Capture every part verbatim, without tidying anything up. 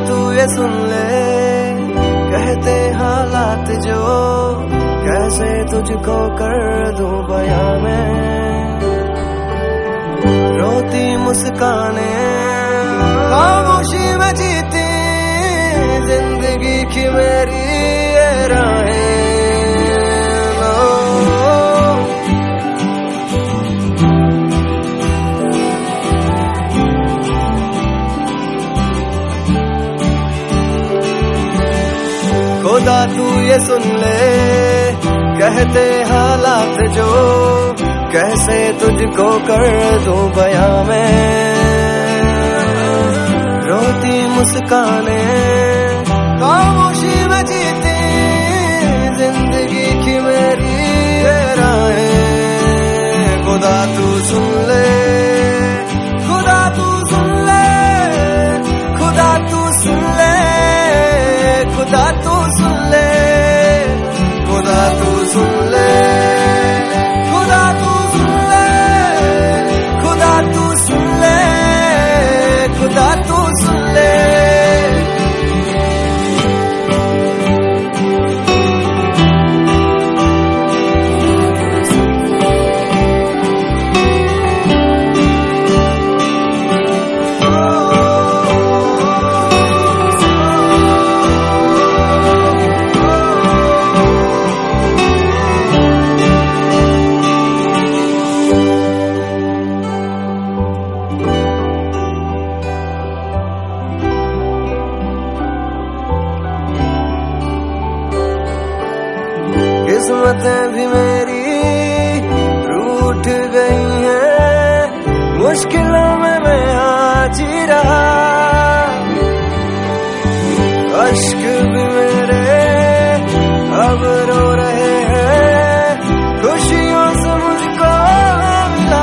तू ये सुन ले, कहते हालात जो, कैसे तुझको कर दूं बयां में। रोती मुस्काने खामोशी में जीती जिंदगी की मेरी ये राहें। खुदा तू ये सुन ले, कहते हालात जो, कैसे तुझको कर दूं बयां में। रोती मुस्काने खामोशी में जीती जिंदगी की मेरी ये राहें। खुदा तू सुन ले, खुदा तू सुन ले, खुदा तू सुन ले, खुदा तू सुन ले, खुदा तू सुन ले, खुदा तू सुन ले, खुदा तू सुन ले, खुदा तू सुन ले। किस्मतें भी मेरी रूठ गई हैं, मुश्किलों में मैं आज ही रहा। अश्क भी मेरे अब रो रहे हैं, खुशियों से मुझको मिला।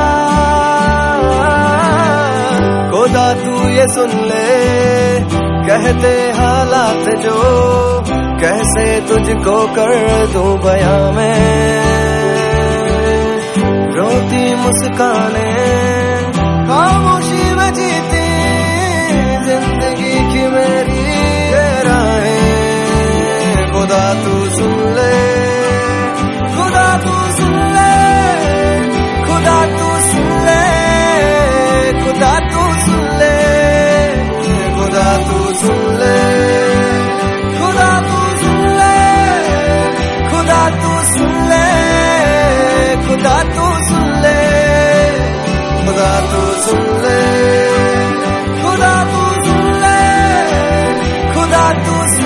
खुदा तू ये सुन ले, कहते हालात जो, कैसे तुझको कर दूं बयां में। रोती मुस्काने खामोशी में जीती जिंदगी की मेरी ये राहें। खुदा तू सुन ले, खुदा तू सुन ले, खुदा तू सुन ले, खुदा तू सुन ले, खुदा तू सुन ले, खुदा तू सुन ले, खुदा तू सुन ले, खुदा तू सुन ले, खुदा तू सुन ले, खुदा तू सुन ले, खुदा तू सुन ले।